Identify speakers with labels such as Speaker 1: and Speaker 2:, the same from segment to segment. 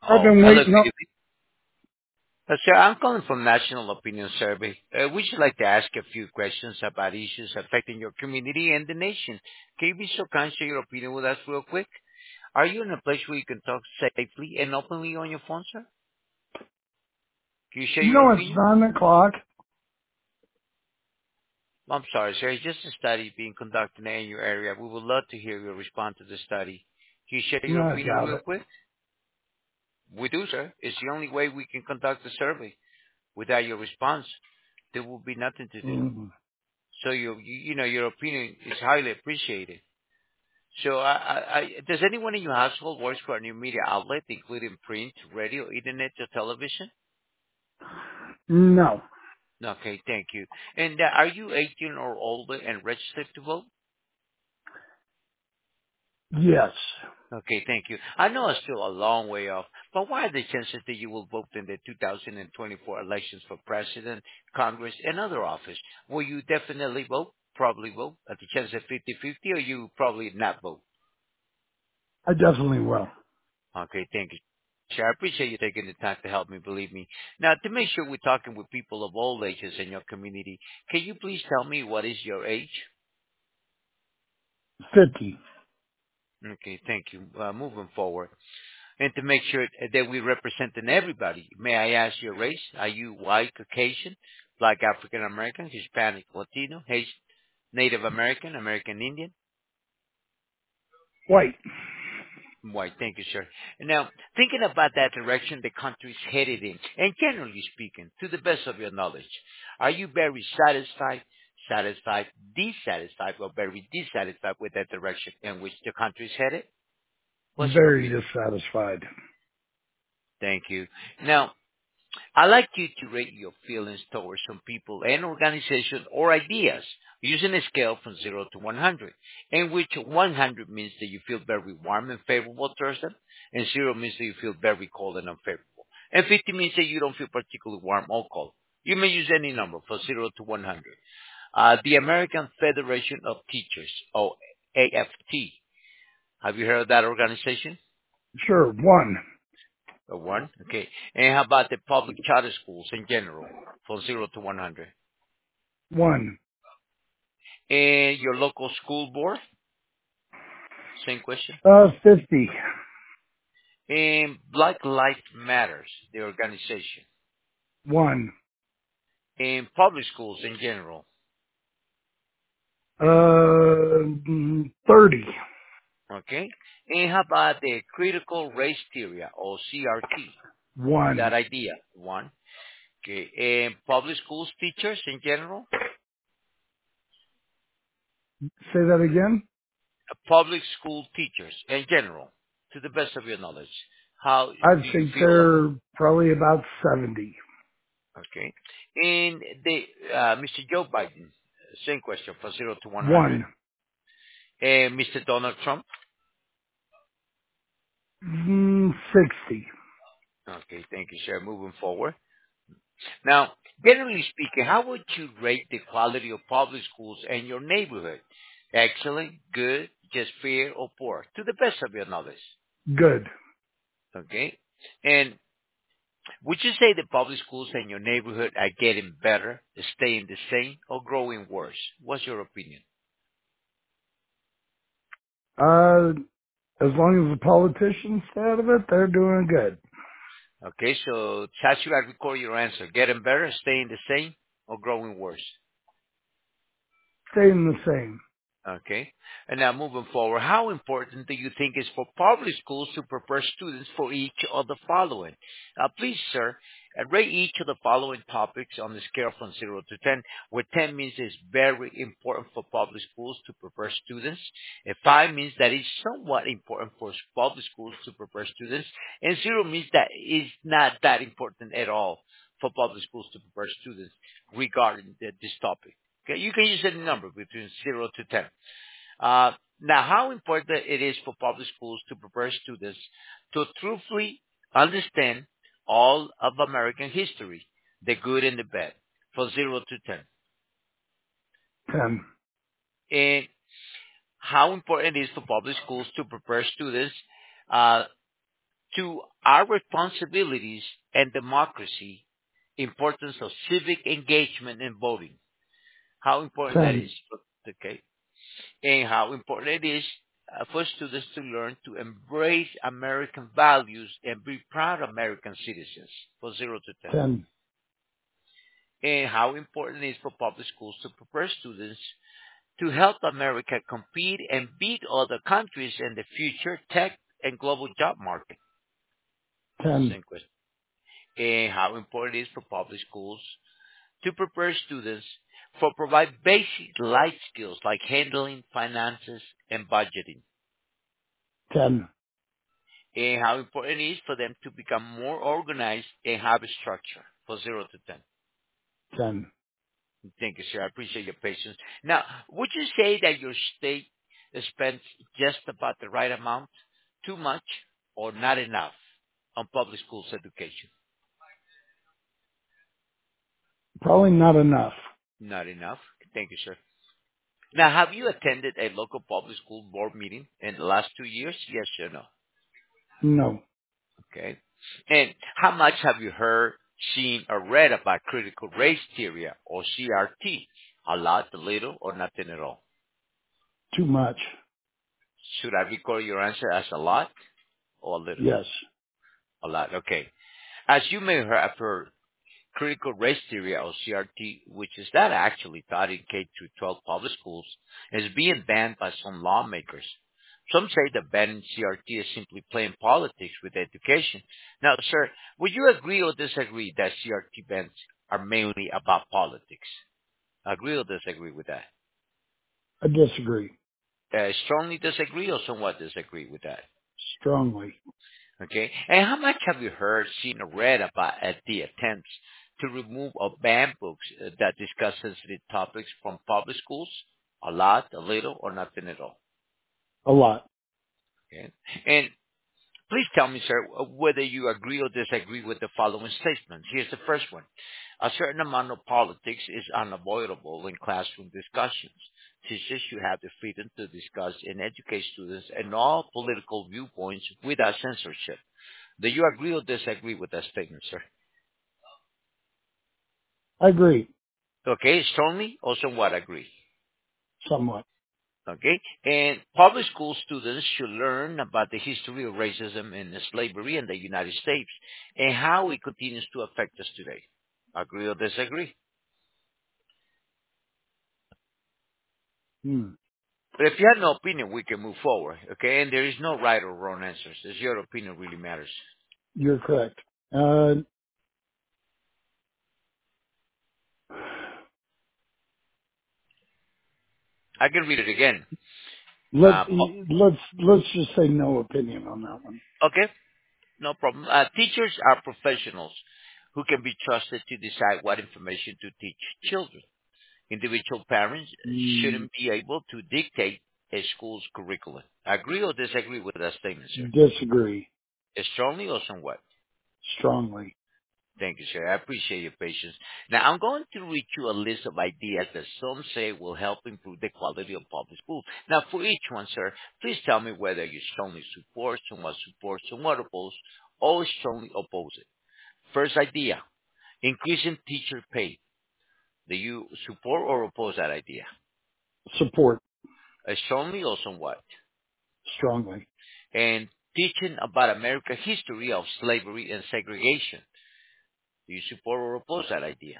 Speaker 1: I've
Speaker 2: Oh,
Speaker 1: been
Speaker 2: hello,
Speaker 1: waiting
Speaker 2: good
Speaker 1: up.
Speaker 2: evening. Sir, I'm calling from National Opinion Survey. We should like to ask a few questions about issues affecting your community and the nation. Can you be so kind to share your opinion with us real quick? Are you in a place where you can talk safely and openly on your phone, sir? Can you share
Speaker 1: You
Speaker 2: your
Speaker 1: know it's
Speaker 2: opinion?
Speaker 1: 9 o'clock.
Speaker 2: I'm sorry, sir. It's just a study being conducted in your area. We would love to hear your response to the study. Can you share
Speaker 1: No,
Speaker 2: your
Speaker 1: I
Speaker 2: opinion
Speaker 1: doubt
Speaker 2: real
Speaker 1: it.
Speaker 2: quick? We do, sir. It's the only way we can conduct the survey. Without your response, there will be nothing to do.
Speaker 1: Mm.
Speaker 2: So your opinion is highly appreciated. So does anyone in your household work for a new media outlet, including print, radio, internet, or television?
Speaker 1: No.
Speaker 2: Okay, thank you. And are you 18 or older and registered to vote?
Speaker 1: Yes.
Speaker 2: Okay, thank you. I know it's still a long way off, but what are the chances that you will vote in the 2024 elections for president, Congress, and other office? Will you definitely vote? Probably vote? At the chance of 50-50, or you probably not vote?
Speaker 1: I definitely will.
Speaker 2: Okay, thank you. Sure, I appreciate you taking the time to help me, believe me. Now, to make sure we're talking with people of all ages in your community, can you please tell me what is your age?
Speaker 1: 50.
Speaker 2: Okay, thank you. Moving forward. And to make sure that we representing everybody, may I ask your race? Are you white, Caucasian, Black, African American, Hispanic, Latino, Haitian, Native American, American Indian?
Speaker 1: White.
Speaker 2: White. Thank you, sir. Now, thinking about that direction the country is headed in, and generally speaking, to the best of your knowledge, are you very satisfied, dissatisfied, or very dissatisfied with that direction in which the country is headed? What's your
Speaker 1: Very
Speaker 2: opinion?
Speaker 1: dissatisfied.
Speaker 2: Thank you. Now, I'd like you to rate your feelings towards some people and organizations or ideas using a scale from 0 to 100, in which 100 means that you feel very warm and favorable towards them, and 0 means that you feel very cold and unfavorable, and 50 means that you don't feel particularly warm or cold. You may use any number from 0 to 100. The American Federation of Teachers, or AFT. Have you heard of that organization?
Speaker 1: Sure. 1.
Speaker 2: A 1? Okay. And how about the public charter schools in general, from 0 to 100?
Speaker 1: 1.
Speaker 2: And your local school board? Same question.
Speaker 1: 50.
Speaker 2: And Black Lives Matters, the organization.
Speaker 1: 1.
Speaker 2: And public schools in general.
Speaker 1: 30.
Speaker 2: Okay. And how about the critical race theory, or CRT? That
Speaker 1: 1.
Speaker 2: idea. 1. Okay. And public schools teachers in general?
Speaker 1: Say that again?
Speaker 2: Public school teachers in general, to the best of your knowledge. How
Speaker 1: I'd
Speaker 2: do you
Speaker 1: think
Speaker 2: feel about?
Speaker 1: they're probably about 70.
Speaker 2: Okay. And Mr. Joe Biden, same question from 0 to 100.
Speaker 1: 1.
Speaker 2: And Mr. Donald Trump.
Speaker 1: 60.
Speaker 2: Okay, thank you, sir. Moving forward. Now, generally speaking, how would you rate the quality of public schools in your neighborhood? Excellent, good, just fair, or poor? To the best of your knowledge.
Speaker 1: Good.
Speaker 2: Okay. And would you say the public schools in your neighborhood are getting better, staying the same, or growing worse? What's your opinion?
Speaker 1: Uh, as long as the politicians stay out of it, they're doing good.
Speaker 2: Okay, so how should I record your answer? Getting better, staying the same, or growing worse?
Speaker 1: Staying the same.
Speaker 2: Okay. And now moving forward, how important do you think is for public schools to prepare students for each of the following? Please, sir, rate each of the following topics on the scale from 0 to 10, where 10 means it's very important for public schools to prepare students, and 5 means that it's somewhat important for public schools to prepare students, and 0 means that it's not that important at all for public schools to prepare students regarding this topic. Okay, you can use any number between 0 to 10. Now, how important it is for public schools to prepare students to truthfully understand all of American history, the good and the bad, from 0 to 10.
Speaker 1: 10.
Speaker 2: And how important it is for public schools to prepare students uh, to our responsibilities and democracy, importance of civic engagement and voting. How important that
Speaker 1: 10.
Speaker 2: is, okay? And how important it is for students to learn to embrace American values and be proud American citizens for 0 to 10.
Speaker 1: 10.
Speaker 2: And how important it is for public schools to prepare students to help America compete and beat other countries in the future tech and global job market.
Speaker 1: 10.
Speaker 2: Same question. And how important it is for public schools to prepare students for provide basic life skills like handling finances and budgeting.
Speaker 1: 10.
Speaker 2: And how important it is for them to become more organized and have a structure for 0 to 10.
Speaker 1: 10.
Speaker 2: Thank you, sir. I appreciate your patience. Now, would you say that your state spends just about the right amount, too much, or not enough on public schools education?
Speaker 1: Probably not enough.
Speaker 2: Not enough. Thank you, sir. Now, have you attended a local public school board meeting in the last 2 years? Yes or no?
Speaker 1: No.
Speaker 2: Okay. And how much have you heard, seen, or read about critical race theory or CRT? A lot, a little, or nothing at all?
Speaker 1: Too much.
Speaker 2: Should I record your answer as a lot or a little?
Speaker 1: Yes.
Speaker 2: A lot. Okay. As you may have heard, critical race theory or CRT, which is not actually taught in K through 12 public schools, is being banned by some lawmakers. Some say that banning CRT is simply playing politics with education. Now, sir, would you agree or disagree that CRT bans are mainly about politics? Agree or disagree with that?
Speaker 1: I disagree.
Speaker 2: Strongly disagree or somewhat disagree with that?
Speaker 1: Strongly.
Speaker 2: Okay. And how much have you heard, seen, or read about the attempts to remove or ban books that discuss sensitive topics from public schools? A lot, a little, or nothing at all?
Speaker 1: A lot.
Speaker 2: Okay. And please tell me, sir, whether you agree or disagree with the following statements. Here's the first one. A certain amount of politics is unavoidable in classroom discussions. Teachers should have the freedom to discuss and educate students and all political viewpoints without censorship. Do you agree or disagree with that statement, sir?
Speaker 1: I agree.
Speaker 2: Okay, strongly or somewhat agree.
Speaker 1: Somewhat.
Speaker 2: Okay, and public school students should learn about the history of racism and slavery in the United States and how it continues to affect us today. Agree or disagree?
Speaker 1: Hmm.
Speaker 2: But if you have no opinion, we can move forward. Okay, and there is no right or wrong answers. It's your opinion really matters.
Speaker 1: You're correct.
Speaker 2: I can read it again.
Speaker 1: Let,
Speaker 2: Oh,
Speaker 1: let's just say no opinion on that one.
Speaker 2: okay, no problem. Teachers are professionals who can be trusted to decide what information to teach children. Individual parents
Speaker 1: Mm,
Speaker 2: shouldn't be able to dictate a school's curriculum. Agree or disagree with that statement, sir?
Speaker 1: disagree.
Speaker 2: Strongly or somewhat?
Speaker 1: Strongly.
Speaker 2: Thank you, sir. I appreciate your patience. Now, I'm going to read you a list of ideas that some say will help improve the quality of public schools. Now, for each one, sir, please tell me whether you strongly support, somewhat oppose, or strongly oppose it. First idea, increasing teacher pay. Do you support or oppose that idea?
Speaker 1: Support.
Speaker 2: Strongly or somewhat?
Speaker 1: Strongly.
Speaker 2: And teaching about America's history of slavery and segregation. Do you support or oppose that idea?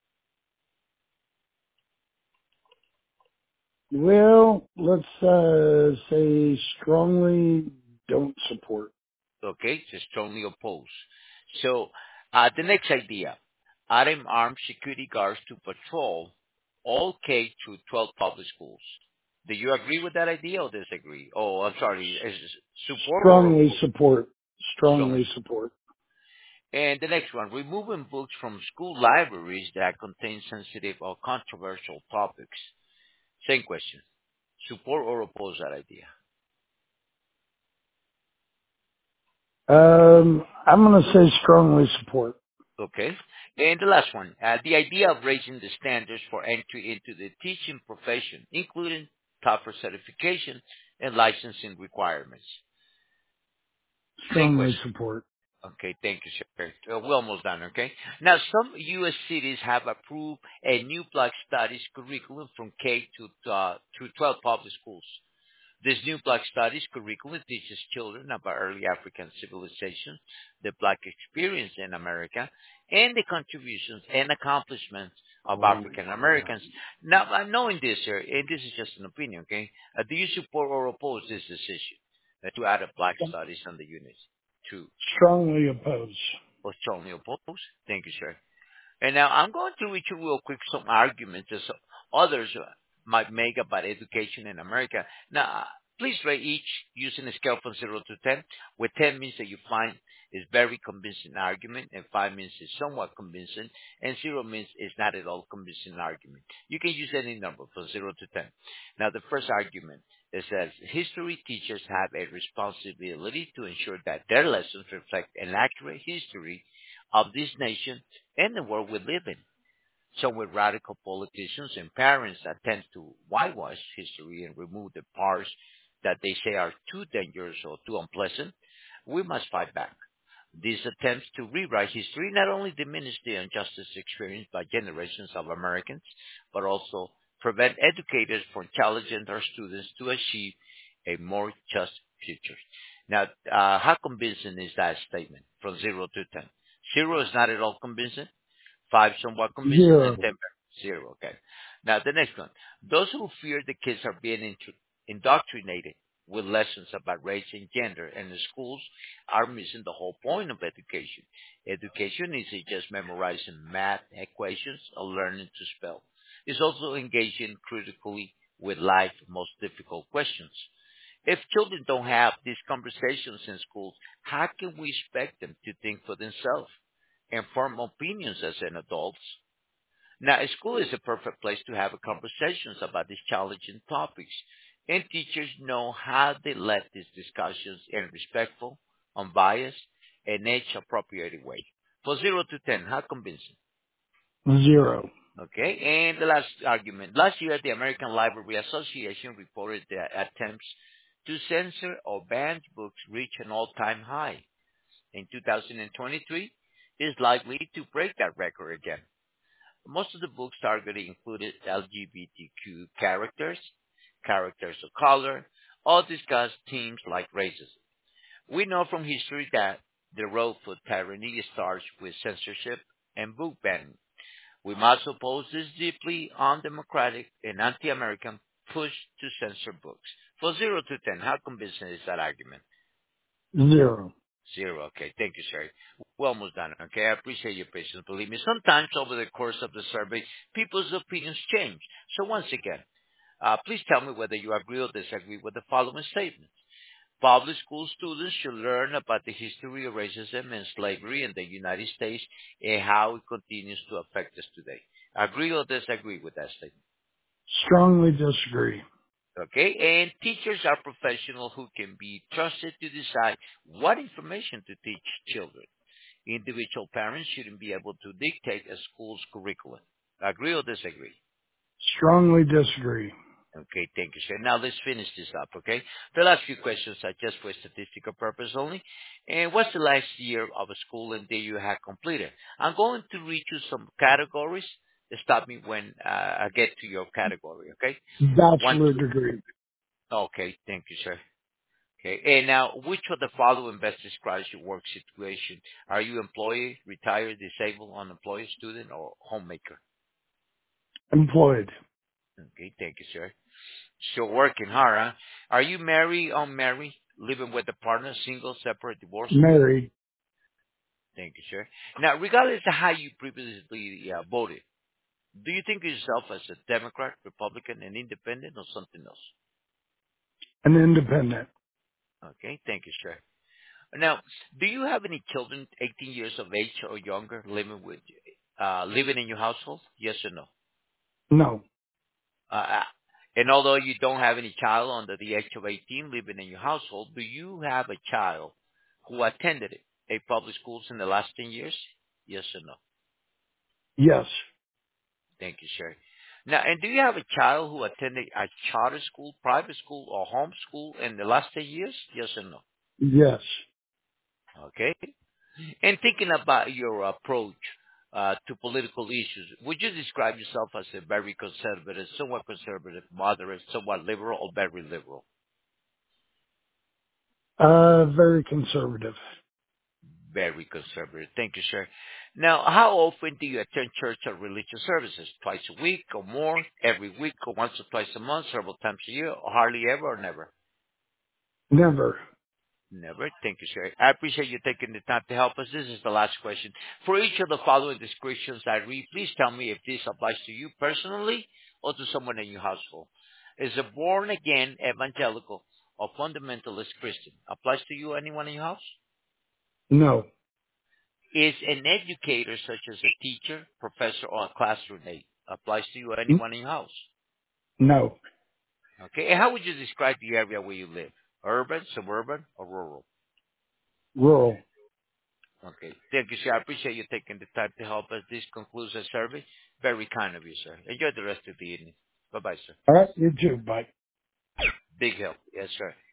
Speaker 1: Well, let's say strongly don't support.
Speaker 2: Okay, so strongly oppose. So the next idea, adding armed security guards to patrol all K through 12 public schools. Do you agree with that idea or disagree? Oh, I'm sorry, is it support or
Speaker 1: Strongly
Speaker 2: oppose?
Speaker 1: support.
Speaker 2: Strongly.
Speaker 1: Strongly support.
Speaker 2: And the next one, removing books from school libraries that contain sensitive or controversial topics. Same question. Support or oppose that idea?
Speaker 1: I'm going to say strongly support.
Speaker 2: Okay. And the last one, the idea of raising the standards for entry into the teaching profession, including tougher certification and licensing requirements. Same
Speaker 1: Strongly
Speaker 2: question.
Speaker 1: support.
Speaker 2: Okay, thank you, sir. We're almost done, okay? Now, some U.S. cities have approved a new Black Studies curriculum from K to 12 public schools. This new Black Studies curriculum teaches children about early African civilization, the Black experience in America, and the contributions and accomplishments of African Americans. Now, I'm knowing this, sir, and this is just an opinion, okay? Do you support or oppose this decision to add a Black Studies on the units? To
Speaker 1: Strongly oppose.
Speaker 2: or strongly oppose? Thank you, sir. And now I'm going to read you real quick some arguments that others might make about education in America. Now, please rate each using a scale from 0 to 10, where 10 means that you find is very convincing argument, and 5 means it's somewhat convincing, and 0 means it's not at all convincing argument. You can use any number from 0 to 10. Now, the first argument it says history teachers have a responsibility to ensure that their lessons reflect an accurate history of this nation and the world we live in. So with radical politicians and parents attempt to whitewash history and remove the parts that they say are too dangerous or too unpleasant, we must fight back. These attempts to rewrite history not only diminish the injustice experienced by generations of Americans, but also prevent educators from challenging their students to achieve a more just future. Now, how convincing is that statement from 0 to 10? 0 is not at all convincing. 5 somewhat convincing, and
Speaker 1: Zero.
Speaker 2: 10 0. Okay. Now the next one. Those who fear the kids are being indoctrinated with lessons about race and gender in the schools are missing the whole point of education. Education isn't just memorizing math equations or learning to spell. It's also engaging critically with life's most difficult questions. If children don't have these conversations in schools, how can we expect them to think for themselves and form opinions as an adults? Now, a school is a perfect place to have conversations about these challenging topics, and teachers know how they lead these discussions in a respectful, unbiased, and age-appropriate way. For 0 to 10, how convincing?
Speaker 1: Zero.
Speaker 2: Okay, and the last argument. Last year, the American Library Association reported that attempts to censor or ban books reach an all-time high. In 2023, is likely to break that record again. Most of the books targeted included LGBTQ characters, characters of color, or discuss themes like racism. We know from history that the road for tyranny starts with censorship and book banning. We must oppose this deeply undemocratic and anti-American push to censor books. For 0 to 10, how convincing is that argument?
Speaker 1: Zero.
Speaker 2: 0. Okay. Thank you, sir. We're almost done. Okay. I appreciate your patience. Believe me, sometimes over the course of the survey, people's opinions change. So once again, please tell me whether you agree or disagree with the following statements. Public school students should learn about the history of racism and slavery in the United States and how it continues to affect us today. Agree or disagree with that statement?
Speaker 1: Strongly disagree.
Speaker 2: Okay, and teachers are professionals who can be trusted to decide what information to teach children. Individual parents shouldn't be able to dictate a school's curriculum. Agree or disagree?
Speaker 1: Strongly disagree.
Speaker 2: Okay, thank you, sir. Now let's finish this up, okay? The last few questions are just for statistical purpose only. And what's the last year of a school and day you have completed? I'm going to read you some categories. Stop me when I get to your category, okay? One,
Speaker 1: Bachelor
Speaker 2: two.
Speaker 1: degree.
Speaker 2: Okay, thank you, sir. Okay. And now, which of the following best describes your work situation? Are you employee, retired, disabled, unemployed, student, or homemaker?
Speaker 1: Employed.
Speaker 2: Okay. Thank you, sir. Still working hard, huh? Are you married, unmarried, living with a partner, single, separate, divorced?
Speaker 1: Married.
Speaker 2: Thank you, sir. Now, regardless of how you previously voted, do you think of yourself as a Democrat, Republican, and independent, or something else?
Speaker 1: An independent.
Speaker 2: Okay. Thank you, sir. Now, do you have any children 18 years of age or younger living in your household? Yes or no?
Speaker 1: No.
Speaker 2: Uh, and although you don't have any child under the age of 18 living in your household, do you have a child who attended a public schools in the last 10 years? Yes or no?
Speaker 1: Yes.
Speaker 2: Thank you, sir. Now, and do you have a child who attended a charter school, private school, or home school in the last 10 years? Yes or no?
Speaker 1: Yes.
Speaker 2: Okay. And thinking about your approach to political issues, would you describe yourself as a very conservative, moderate, somewhat liberal, or very liberal?
Speaker 1: Very conservative.
Speaker 2: Very conservative. Thank you, sir. Now, how often do you attend church or religious services? Twice a week or more? Every week or once or twice a month? Several times a year? Or hardly ever or never?
Speaker 1: Never.
Speaker 2: Never. Thank you, sir. I appreciate you taking the time to help us. This is the last question. For each of the following descriptions I read, please tell me if this applies to you personally or to someone in your household. Is a born again evangelical or fundamentalist Christian? Applies to you, anyone in your house?
Speaker 1: No.
Speaker 2: Is an educator such as a teacher, professor, or a classroom aide? Applies to you or
Speaker 1: N-
Speaker 2: anyone in your house?
Speaker 1: No.
Speaker 2: Okay. And how would you describe the area where you live? Urban, suburban, or rural?
Speaker 1: Rural.
Speaker 2: Okay. Thank you, sir. I appreciate you taking the time to help us. This concludes the survey. Very kind of you, sir. Enjoy the rest of the evening. Bye-bye, sir.
Speaker 1: All right. You too. Bye.
Speaker 2: Big help. Yes, sir.